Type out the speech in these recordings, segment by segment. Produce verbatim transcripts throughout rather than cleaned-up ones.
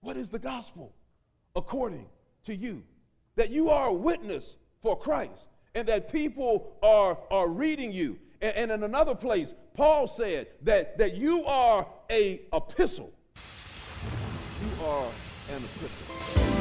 what is the gospel according to you? That you are a witness for Christ and that people are, are reading you. And, and in another place, Paul said that, that you are a epistle. You are an epistle.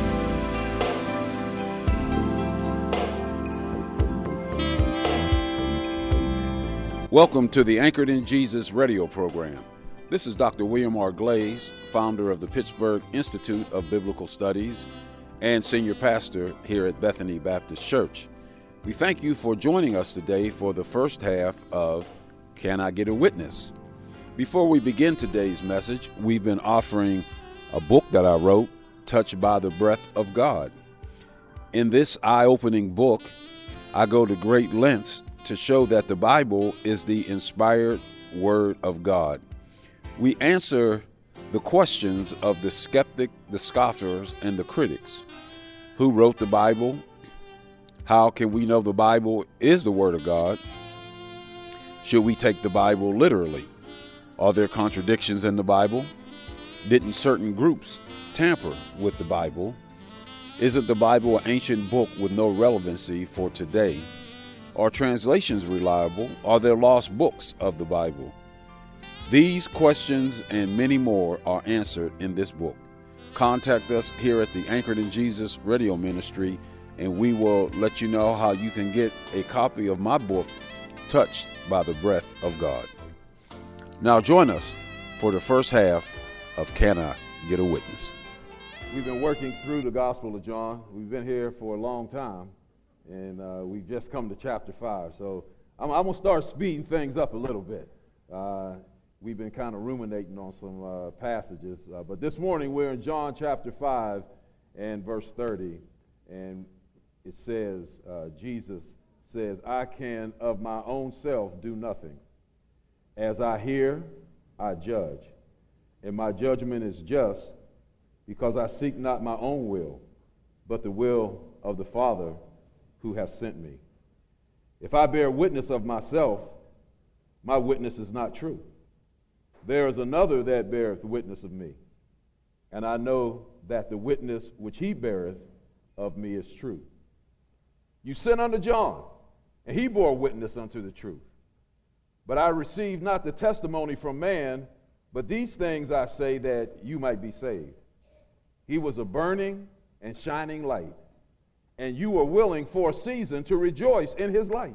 Welcome to the Anchored in Jesus radio program. This is Doctor William R. Glaze, founder of the Pittsburgh Institute of Biblical Studies and senior pastor here at Bethany Baptist Church. We thank you for joining us today for the first half of Can I Get a Witness? Before we begin today's message, we've been offering a book that I wrote, Touched by the Breath of God. In this eye-opening book, I go to great lengths to show that the Bible is the inspired Word of God. We answer the questions of the skeptic, the scoffers, and the critics. Who wrote the Bible? How can we know the Bible is the Word of God? Should we take the Bible literally? Are there contradictions in the Bible? Didn't certain groups tamper with the Bible? Isn't the Bible an ancient book with no relevancy for today? Are translations reliable? Are there lost books of the Bible? These questions and many more are answered in this book. Contact us here at the Anchored in Jesus radio ministry, and we will let you know how you can get a copy of my book, Touched by the Breath of God. Now join us for the first half of Can I Get a Witness? We've been working through the Gospel of John. We've been here for a long time. And uh, we've just come to chapter five. So I'm, I'm going to start speeding things up a little bit. Uh, we've been kind of ruminating on some uh, passages. Uh, but this morning we're in John chapter five and verse thirty. And it says, uh, Jesus says, I can of my own self do nothing. As I hear, I judge. And my judgment is just, because I seek not my own will, but the will of the Father who has sent me. If I bear witness of myself, my witness is not true. There is another that beareth witness of me, and I know that the witness which he beareth of me is true. You sent unto John, and he bore witness unto the truth. But I received not the testimony from man, but these things I say that you might be saved. He was a burning and shining light, and you were willing for a season to rejoice in his light.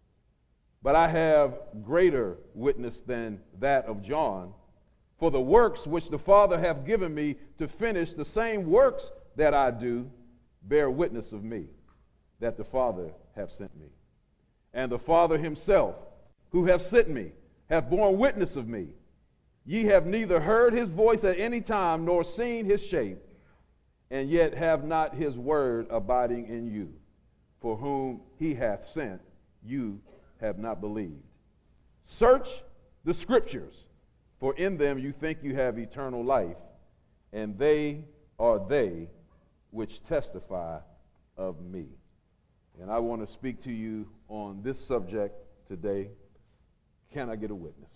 But I have greater witness than that of John, for the works which the Father hath given me to finish, the same works that I do bear witness of me, that the Father hath sent me. And the Father himself, who hath sent me, hath borne witness of me. Ye have neither heard his voice at any time, nor seen his shape, and yet have not his word abiding in you. For whom he hath sent, you have not believed. Search the scriptures, for in them you think you have eternal life, and they are they which testify of me. And I want to speak to you on this subject today. Can I get a witness?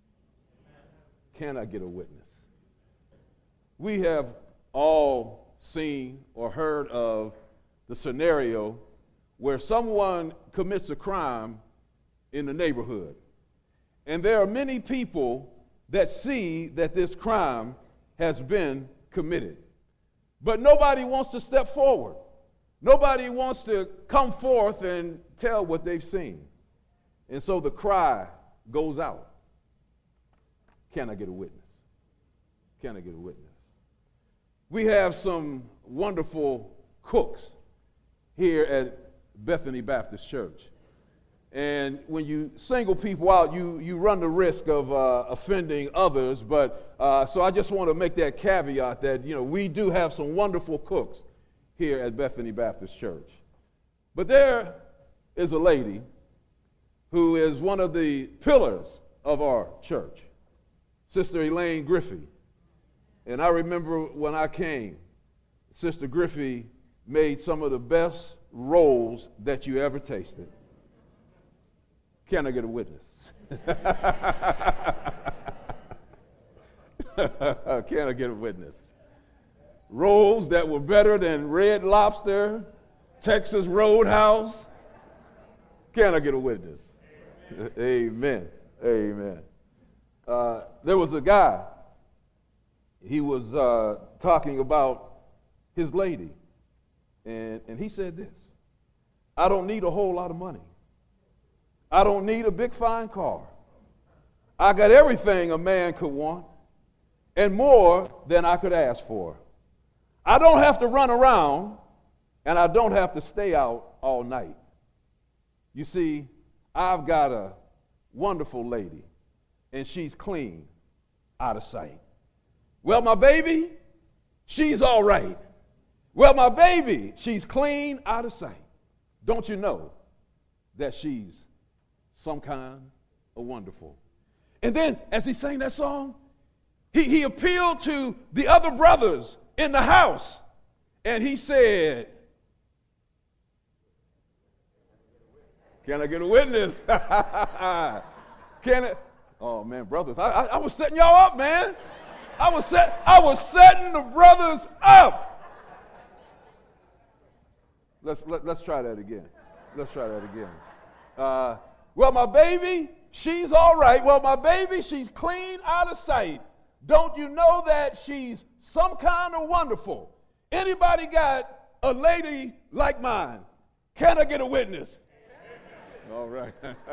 Can I get a witness? We have all seen or heard of the scenario where someone commits a crime in the neighborhood. And there are many people that see that this crime has been committed. But nobody wants to step forward. Nobody wants to come forth and tell what they've seen. And so the cry goes out. Can I get a witness? Can I get a witness? We have some wonderful cooks here at Bethany Baptist Church. And when you single people out, you, you run the risk of uh, offending others. But uh, so I just want to make that caveat that, you know, we do have some wonderful cooks here at Bethany Baptist Church. But there is a lady who is one of the pillars of our church, Sister Elaine Griffey. And I remember when I came, Sister Griffey made some of the best rolls that you ever tasted. Can I get a witness? Can I get a witness? rolls that were better than Red Lobster, Texas Roadhouse. Can I get a witness? Amen. Amen. Uh, there was a guy, he was uh, talking about his lady, and, and he said this: I don't need a whole lot of money. I don't need a big fine car. I got everything a man could want and more than I could ask for. I don't have to run around, and I don't have to stay out all night. You see, I've got a wonderful lady, and she's clean out of sight. Well, my baby, she's all right. Well, my baby, she's clean out of sight. Don't you know that she's some kind of wonderful? And then, as he sang that song, he, he appealed to the other brothers in the house, and he said, can I get a witness? Can I? Oh, man, brothers, I, I, I was setting y'all up, man. I was, set, I was setting the brothers up. Let's, let, let's try that again. Let's try that again. Uh, well, my baby, she's all right. Well, my baby, she's clean out of sight. Don't you know that she's some kind of wonderful? Anybody got a lady like mine? Can I get a witness? All right.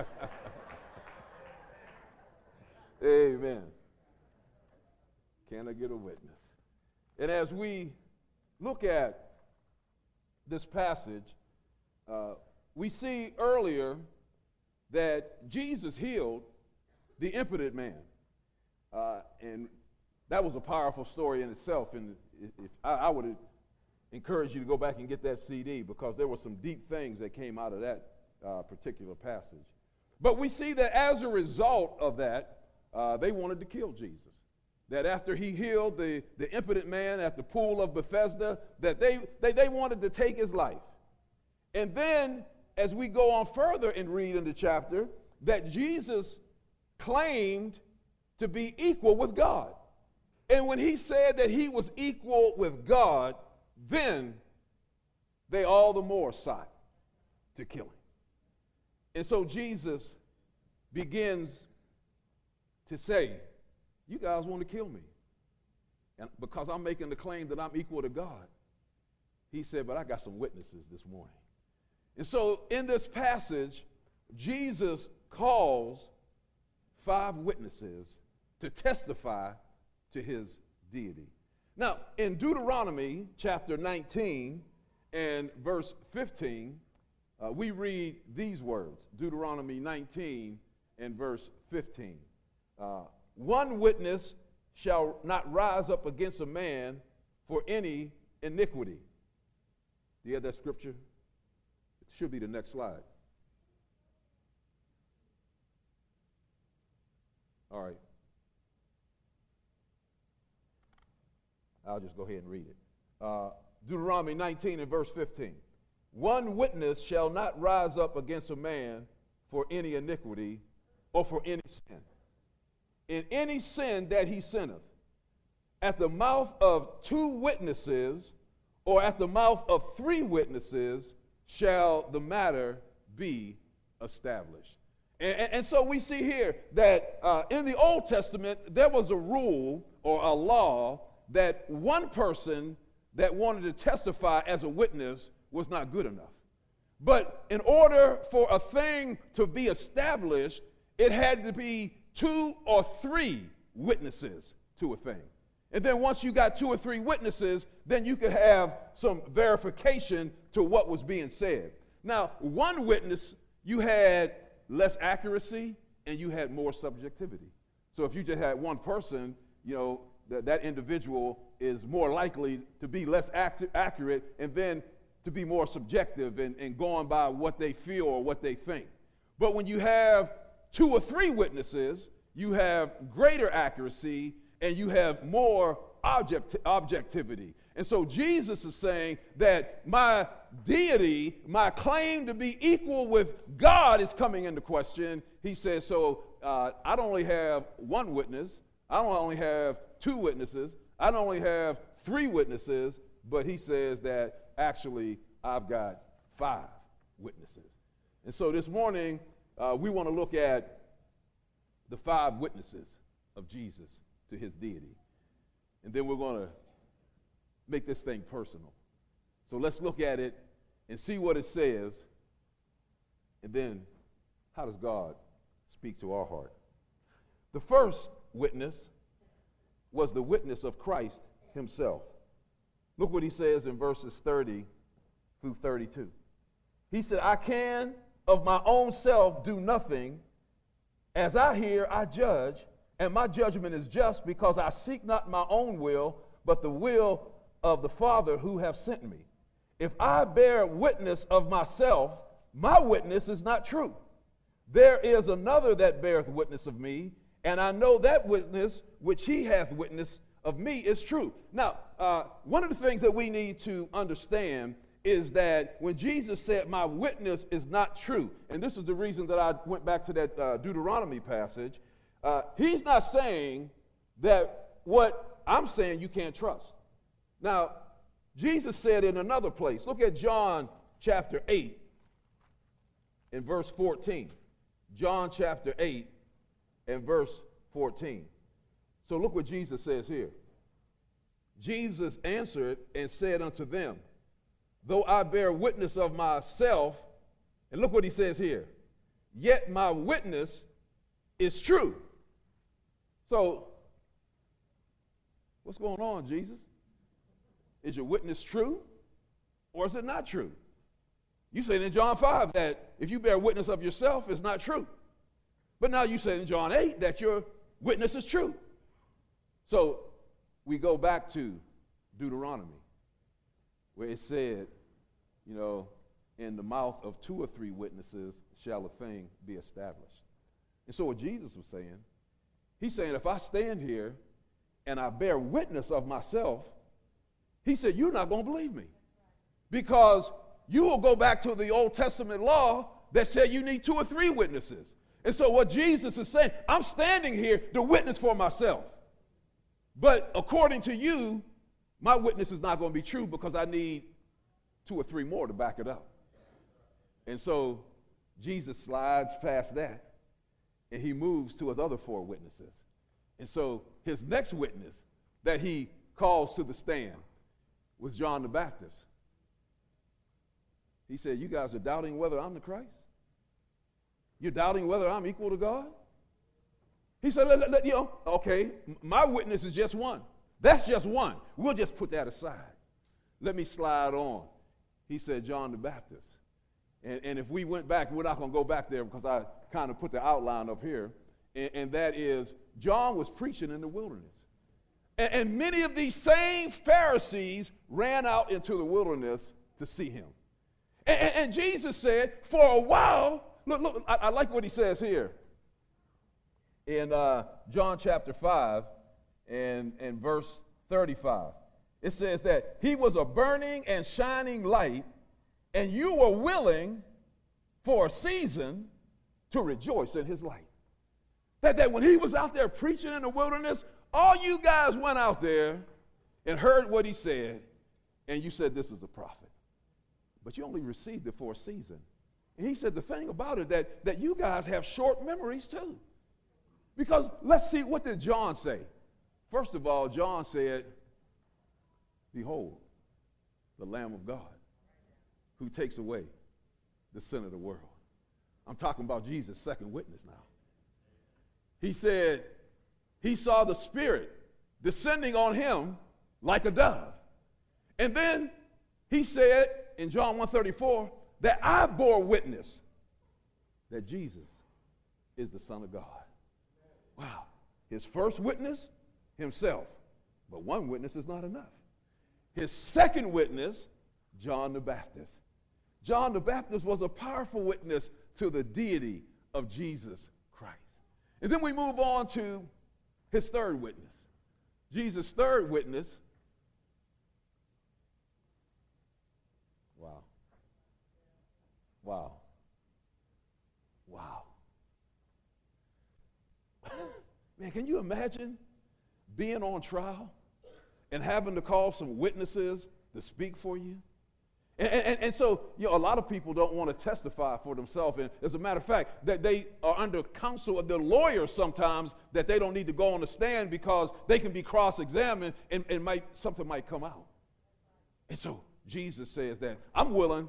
Amen. Can I get a witness? And as we look at this passage, uh, we see earlier that Jesus healed the impotent man. Uh, and that was a powerful story in itself. And if, if I, I would encourage you to go back and get that C D, because there were some deep things that came out of that uh, particular passage. But we see that as a result of that, uh, they wanted to kill Jesus. That after he healed the, the impotent man at the pool of Bethesda, that they, they, they wanted to take his life. And then, as we go on further and read in the chapter, that Jesus claimed to be equal with God. And when he said that he was equal with God, then they all the more sought to kill him. And so Jesus begins to say, you guys want to kill me, and because I'm making the claim that I'm equal to God. He said, but I got some witnesses this morning. And so in this passage, Jesus calls five witnesses to testify to his deity. Now, in Deuteronomy chapter nineteen and verse fifteen, uh, we read these words. Deuteronomy nineteen and verse fifteen. Uh, One witness shall not rise up against a man for any iniquity. Do you have that scripture? It should be the next slide. All right. I'll just go ahead and read it. Uh, Deuteronomy nineteen and verse fifteen. One witness shall not rise up against a man for any iniquity or for any sin. In any sin that he sinneth, at the mouth of two witnesses or at the mouth of three witnesses shall the matter be established. And, and, and so we see here that uh, in the Old Testament, there was a rule or a law that one person that wanted to testify as a witness was not good enough. But in order for a thing to be established, it had to be two or three witnesses to a thing. And then once you got two or three witnesses, then you could have some verification to what was being said. Now, one witness, you had less accuracy and you had more subjectivity. So if you just had one person, you know, that, that individual is more likely to be less act- accurate and then to be more subjective and, and going by what they feel or what they think. But when you have two or three witnesses, you have greater accuracy and you have more object, objectivity. And so Jesus is saying that my deity, my claim to be equal with God is coming into question. He says, so uh, I don't only have one witness, I don't only have two witnesses, I don't only have three witnesses, but he says that actually I've got five witnesses. And so this morning, uh, we want to look at the five witnesses of Jesus to his deity. And then we're going to make this thing personal. So let's look at it and see what it says. And then, how does God speak to our heart? The first witness was the witness of Christ himself. Look what he says in verses thirty through thirty-two. He said, I can of my own self do nothing. As I hear, I judge, and my judgment is just, because I seek not my own will, but the will of the Father who hath sent me. If I bear witness of myself, my witness is not true. There is another that beareth witness of me, and I know that witness which he hath witnessed of me is true. Now, uh, one of the things that we need to understand is that when Jesus said, my witness is not true, and this is the reason that I went back to that uh, Deuteronomy passage, uh, he's not saying that what I'm saying you can't trust. Now, Jesus said in another place, look at John chapter eight and verse fourteen. John chapter eight and verse fourteen. So look what Jesus says here. Jesus answered and said unto them, though I bear witness of myself, and look what he says here, yet my witness is true. So, what's going on, Jesus? Is your witness true, or is it not true? You said in John five that if you bear witness of yourself, it's not true. But now you said in John eight that your witness is true. So we go back to Deuteronomy, where it said, you know, in the mouth of two or three witnesses shall a thing be established. And so what Jesus was saying, he's saying if I stand here and I bear witness of myself, he said, you're not going to believe me, because you will go back to the Old Testament law that said you need two or three witnesses. And so what Jesus is saying, I'm standing here to witness for myself. But according to you, my witness is not going to be true, because I need two or three more to back it up. And so Jesus slides past that, and he moves to his other four witnesses. And so his next witness that he calls to the stand was John the Baptist. He said, you guys are doubting whether I'm the Christ? You're doubting whether I'm equal to God? He said, let, let, let, you know, okay, my witness is just one. That's just one. We'll just put that aside. Let me slide on. He said, John the Baptist. And, and if we went back, we're not going to go back there because I kind of put the outline up here. And, and that is, John was preaching in the wilderness. And, and many of these same Pharisees ran out into the wilderness to see him. And, and, and Jesus said, for a while, look, look, I, I like what he says here. In uh, John chapter five and, and verse thirty-five. It says that he was a burning and shining light, and you were willing for a season to rejoice in his light. That, that when he was out there preaching in the wilderness, all you guys went out there and heard what he said, and you said this is a prophet. But you only received it for a season. And he said the thing about it, that, that you guys have short memories too. Because let's see, what did John say? First of all, John said, behold, the Lamb of God who takes away the sin of the world. I'm talking about Jesus' second witness now. He said he saw the Spirit descending on him like a dove. And then he said in John one thirty-four that I bore witness that Jesus is the Son of God. Wow. His first witness, himself. But one witness is not enough. His second witness, John the Baptist. John the Baptist was a powerful witness to the deity of Jesus Christ. And then we move on to his third witness. Jesus' third witness. Wow. Wow. Wow. Man, can you imagine being on trial and having to call some witnesses to speak for you. And, and, and so, you know, a lot of people don't want to testify for themselves. And as a matter of fact, that they are under counsel of their lawyers sometimes, that they don't need to go on the stand because they can be cross-examined and, and might, something might come out. And so Jesus says that I'm willing,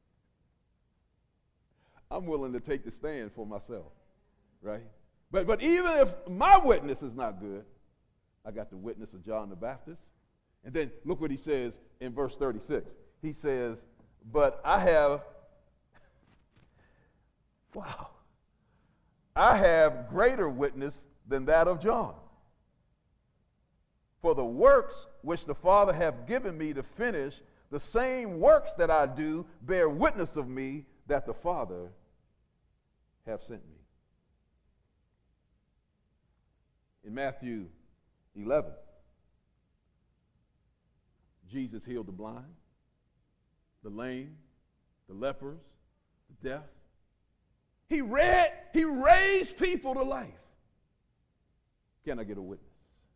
I'm willing to take the stand for myself, right? But, but even if my witness is not good, I got the witness of John the Baptist. And then look what he says in verse thirty-six. He says, but I have, wow, I have greater witness than that of John. For the works which the Father hath given me to finish, the same works that I do bear witness of me that the Father hath sent me. In Matthew eleven, Jesus healed the blind, the lame, the lepers, the deaf. He read, he raised people to life. Can I get a witness?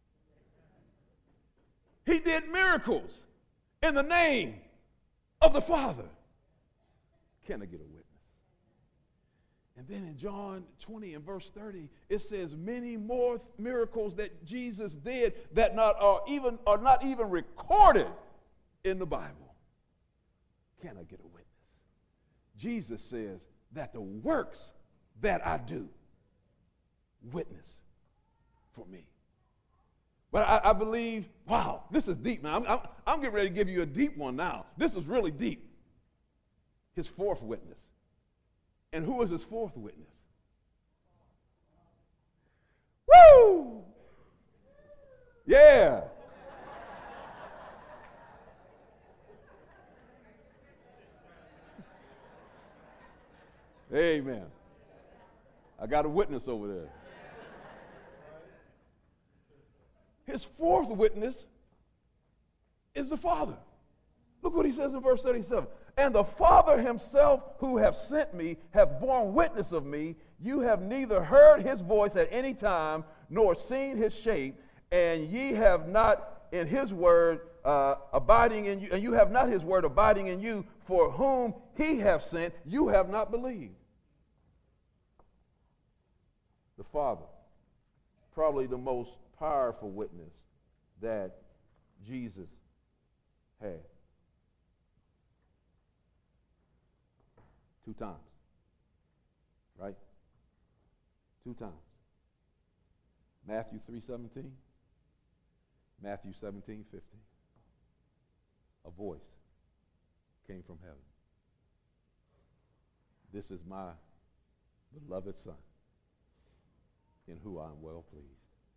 He did miracles in the name of the Father. Can I get a witness? And then in John twenty and verse thirty, it says many more miracles that Jesus did that not are even are not even recorded in the Bible. Can I get a witness? Jesus says that the works that I do witness for me. But I, I believe, wow, this is deep, man. I'm, I'm, I'm getting ready to give you a deep one now. This is really deep. His fourth witness. And who is his fourth witness? Woo! Yeah. Amen. I got a witness over there. His fourth witness is the Father. Look what he says in verse thirty-seven. And the Father himself who hath sent me hath borne witness of me. You have neither heard his voice at any time, nor seen his shape, and ye have not in his word uh, abiding in you, and you have not his word abiding in you, for whom he hath sent, you have not believed. The Father, probably the most powerful witness that Jesus had. Two times. Right? Two times. Matthew three seventeen, Matthew seventeen fifteen. A voice came from heaven. This is my beloved Son, in whom I am well pleased.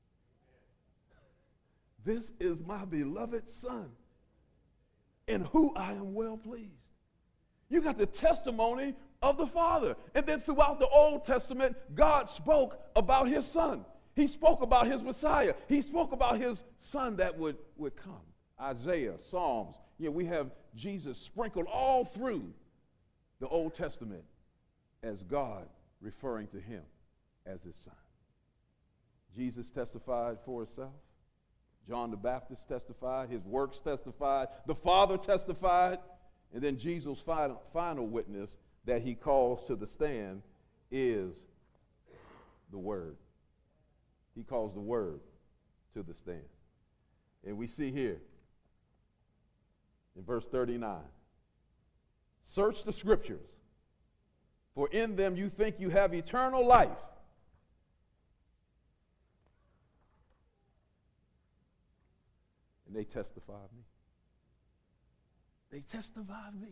This is my beloved Son, in whom I am well pleased. You got the testimony of the Father. And then throughout the Old Testament, God spoke about his Son. He spoke about his Messiah. He spoke about his Son that would, would come. Isaiah, Psalms. You know, we have Jesus sprinkled all through the Old Testament as God referring to him as his Son. Jesus testified for himself. John the Baptist testified. His works testified. The Father testified. And then Jesus' final, final witness that he calls to the stand is the Word. He calls the Word to the stand. And we see here in verse thirty-nine, search the Scriptures, for in them you think you have eternal life. And they testify of me. They testify of me.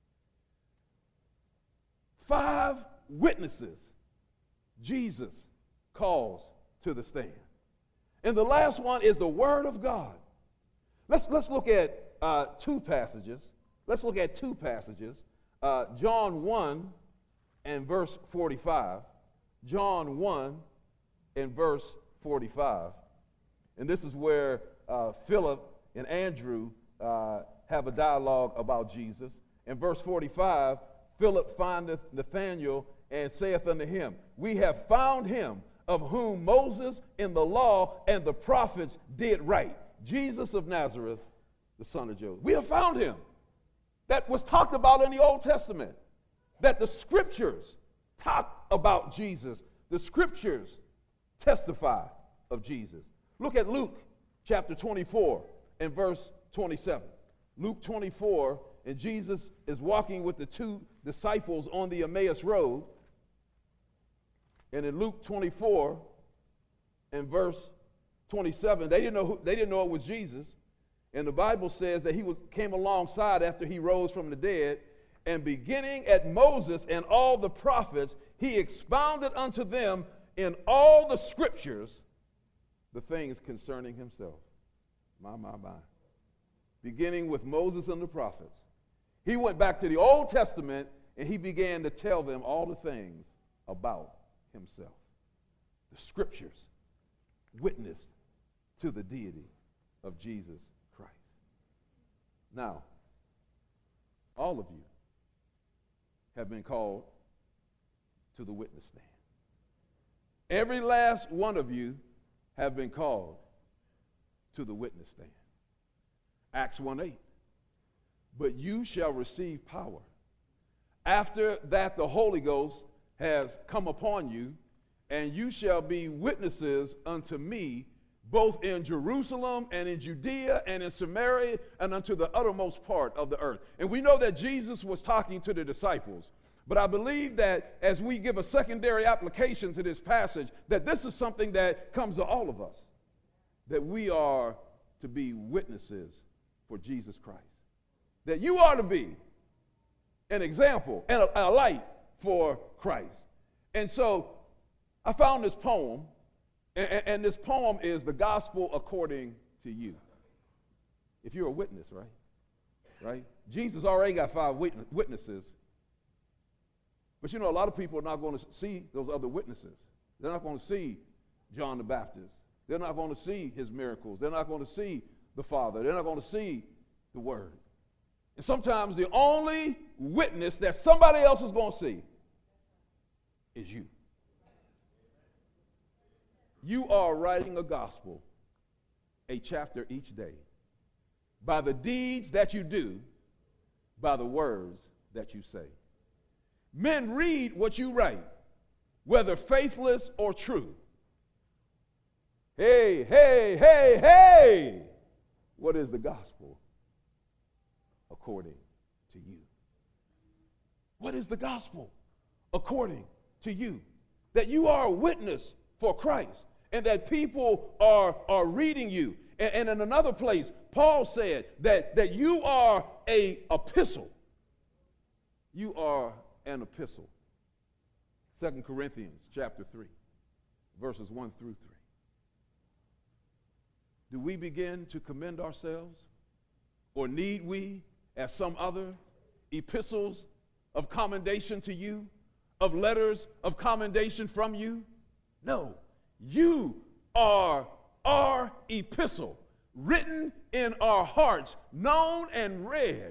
Five witnesses Jesus calls to the stand. And the last one is the Word of God. Let's, let's look at uh, two passages. Let's look at two passages. Uh, John one and verse forty-five. John one and verse forty-five. And this is where uh, Philip and Andrew uh, have a dialogue about Jesus. In verse forty-five, Philip findeth Nathanael and saith unto him, we have found him of whom Moses in the law and the prophets did write, Jesus of Nazareth, the son of Joseph. We have found him. That was talked about in the Old Testament. That the scriptures talk about Jesus. The scriptures testify of Jesus. Look at Luke chapter twenty-four and verse twenty-seven. Luke twenty-four, and Jesus is walking with the two disciples on the Emmaus Road. And in Luke twenty-four and verse twenty-seven, they didn't know who, they didn't know it was Jesus. And the Bible says that he was, came alongside after he rose from the dead, and beginning at Moses and all the prophets, he expounded unto them in all the scriptures the things concerning himself. My, my, my. Beginning with Moses and the prophets. He went back to the Old Testament and he began to tell them all the things about himself. The scriptures witnessed to the deity of Jesus Christ. Now, all of you have been called to the witness stand. Every last one of you have been called to the witness stand. Acts one eight. But you shall receive power. After that the Holy Ghost has come upon you, and you shall be witnesses unto me, both in Jerusalem and in Judea and in Samaria and unto the uttermost part of the earth. And we know that Jesus was talking to the disciples. But I believe that as we give a secondary application to this passage, that this is something that comes to all of us, that we are to be witnesses for Jesus Christ. That you are to be an example and a, a light for Christ. And so I found this poem, and, and this poem is the gospel according to you. If you're a witness, right? Right? Jesus already got five witnesses. But you know, a lot of people are not going to see those other witnesses. They're not going to see John the Baptist. They're not going to see his miracles. They're not going to see the Father. They're not going to see the Word. And sometimes the only witness that somebody else is going to see is you. You are writing a gospel, a chapter each day, by the deeds that you do, by the words that you say. Men read what you write, whether faithless or true. Hey, hey, hey, hey! What is the gospel according to you? What is the gospel according to you? That you are a witness for Christ, and that people are, are reading you. And, and in another place, Paul said that, that you are a epistle. You are an epistle. Second Corinthians chapter three, verses one through three. Do we begin to commend ourselves? Or need we, as some other, epistles of commendation to you? Of letters of commendation from you? No. You are our epistle, written in our hearts, known and read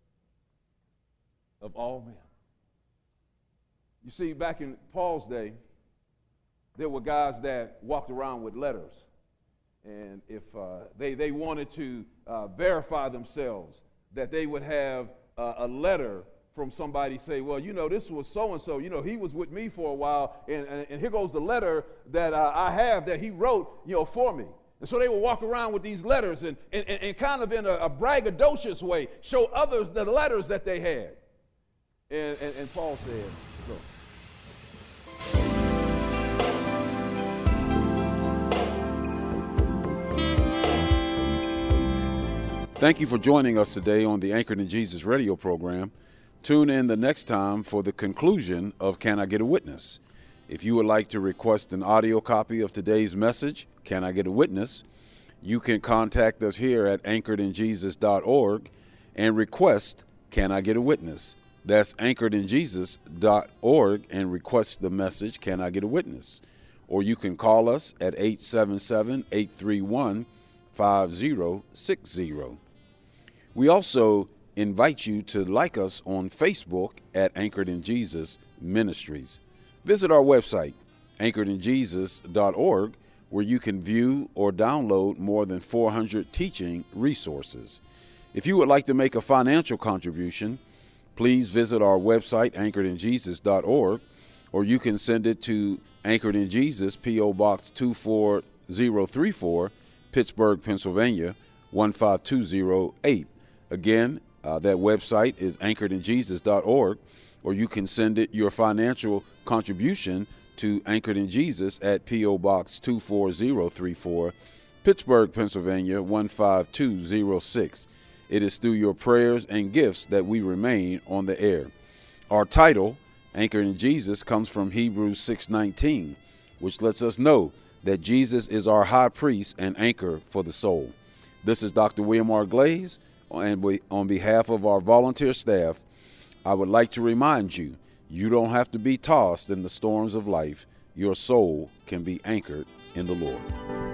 of all men. You see, back in Paul's day, there were guys that walked around with letters. And if uh, they, they wanted to uh, verify themselves, that they would have uh, a letter from somebody say, well, you know, this was so-and-so. You know, he was with me for a while, and, and, and here goes the letter that uh, I have that he wrote, you know, for me. And so they would walk around with these letters and, and, and kind of in a, a braggadocious way show others the letters that they had. And, and, and Paul said, look. Thank you for joining us today on the Anchored in Jesus radio program. Tune in the next time for the conclusion of Can I Get a Witness? If you would like to request an audio copy of today's message, Can I Get a Witness? You can contact us here at anchored in jesus dot org and request Can I Get a Witness? That's anchored in jesus dot org and request the message, Can I Get a Witness? Or you can call us at eight seven seven, eight three one, five zero six zero. We also invite you to like us on Facebook at Anchored in Jesus Ministries. Visit our website, anchored in jesus dot org, where you can view or download more than four hundred teaching resources. If you would like to make a financial contribution, please visit our website, anchored in jesus dot org, or you can send it to Anchored in Jesus, P O. Box two four zero three four, Pittsburgh, Pennsylvania, one five two zero eight. Again, uh, that website is anchored in jesus dot org, or you can send it your financial contribution to Anchored in Jesus at P O. Box two four zero three four, Pittsburgh, Pennsylvania, one five two zero six. It is through your prayers and gifts that we remain on the air. Our title, Anchored in Jesus, comes from Hebrews six nineteen, which lets us know that Jesus is our high priest and anchor for the soul. This is Doctor William R. Glaze, and we, on behalf of our volunteer staff, I would like to remind you, you don't have to be tossed in the storms of life. Your soul can be anchored in the Lord.